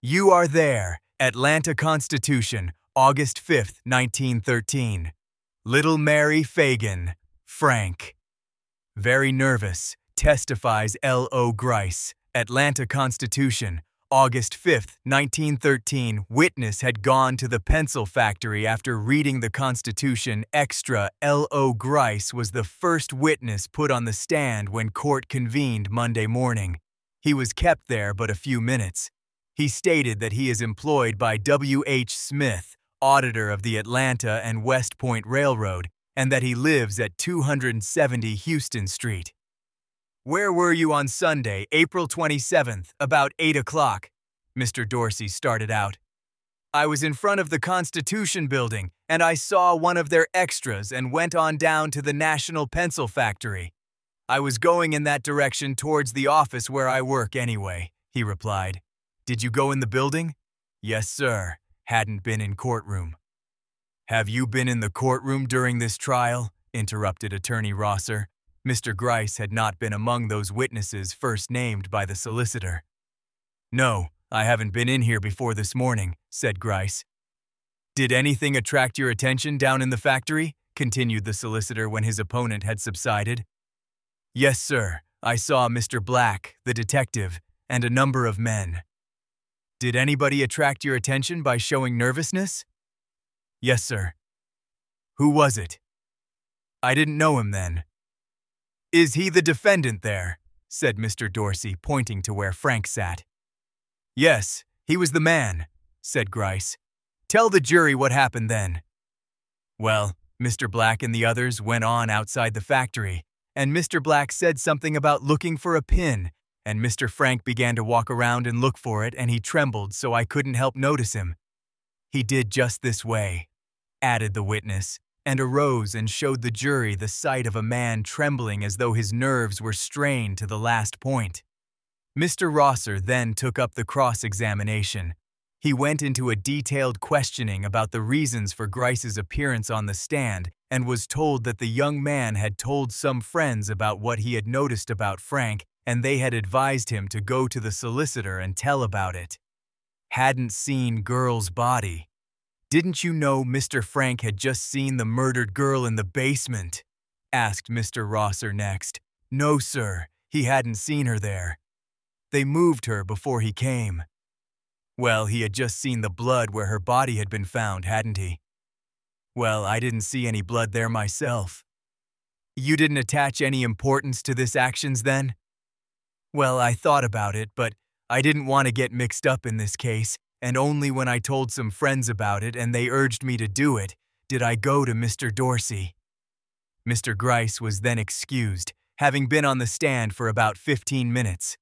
You are there, Atlanta Constitution, August 5th, 1913. Little Mary Fagan, Frank. Very nervous, testifies L.O. Grice, Atlanta Constitution, August 5th, 1913. Witness had gone to the pencil factory after reading the Constitution extra. L.O. Grice was the first witness put on the stand when court convened Monday morning. He was kept there but a few minutes. He stated that he is employed by W. H. Smith, auditor of the Atlanta and West Point Railroad, and that he lives at 270 Houston Street. Where were you on Sunday, April 27th, about 8 o'clock? Mr. Dorsey started out. I was in front of the Constitution Building, and I saw one of their extras and went on down to the National Pencil Factory. I was going in that direction towards the office where I work anyway, he replied. Did you go in the building? Yes, sir. Hadn't been in courtroom. Have you been in the courtroom during this trial? Interrupted Attorney Rosser. Mr. Grice had not been among those witnesses first named by the solicitor. No, I haven't been in here before this morning, said Grice. Did anything attract your attention down in the factory? Continued the solicitor when his opponent had subsided. Yes, sir. I saw Mr. Black, the detective, and a number of men. Did anybody attract your attention by showing nervousness? Yes, sir. Who was it? I didn't know him then. Is he the defendant there? Said Mr. Dorsey, pointing to where Frank sat. Yes, he was the man, said Grice. Tell the jury what happened then. Well, Mr. Black and the others went on outside the factory, and Mr. Black said something about looking for a pin, and Mr. Frank began to walk around and look for it, and he trembled so I couldn't help notice him. He did just this way, added the witness, and arose and showed the jury the sight of a man trembling as though his nerves were strained to the last point. Mr. Rosser then took up the cross-examination. He went into a detailed questioning about the reasons for Grice's appearance on the stand and was told that the young man had told some friends about what he had noticed about Frank, and they had advised him to go to the solicitor and tell about it. Hadn't seen girl's body. Didn't you know Mr. Frank had just seen the murdered girl in the basement? Asked Mr. Rosser next. No, sir, he hadn't seen her there. They moved her before he came. Well, he had just seen the blood where her body had been found, hadn't he? Well, I didn't see any blood there myself. You didn't attach any importance to this actions then? Well, I thought about it, but I didn't want to get mixed up in this case, and only when I told some friends about it and they urged me to do it, did I go to Mr. Dorsey. Mr. Grice was then excused, having been on the stand for about 15 minutes.